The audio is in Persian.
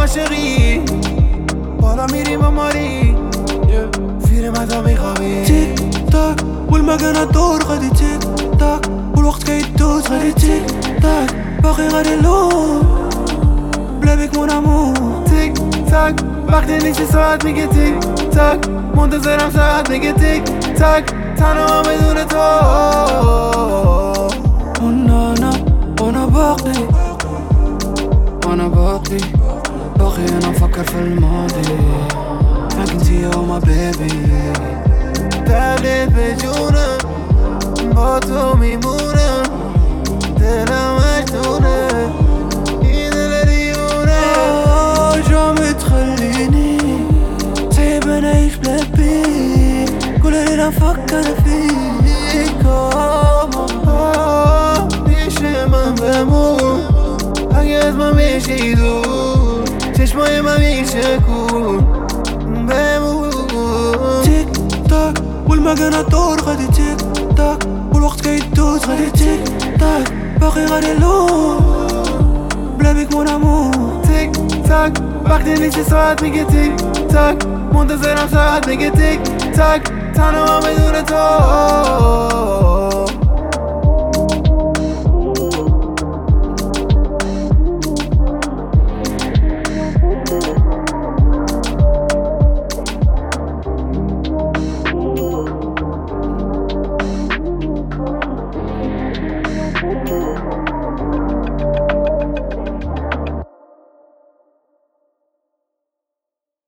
عاشقی بالا میریم با ماری فیر مدا میخوابی تيك تاك والمكان الدور غادي تيك تاك والوقت كيدوز غادي تيك تاك باقي غادي اللون بلا بيك مون امور تیک تاک وقتی نیستی ساعت میگه تیک تاک منتظرم ساعت میگه تیک تاک تنها بدون تو وانا باقي انا مفكر في الماضي معاك انتي وما بيبي دلت به جونم با تو میمونم دلم مجنونه این دل دیونه جامي تخليني سايب نعيش بلا بيك كل ليلة نفكر فيك میشه من بمون اگه از من میشی دور چشمای من میشه کور بمون تيك تاك والمكان الدور غادي تيك تاك والوقت كيدوز غادي تيك تاك باقي غادي اللون بلا بيك مون امور تیک تاک وقتی نیستی ساعت میگه تیک تاک منتظرم ساعت میگه تیک تاک تنها بدون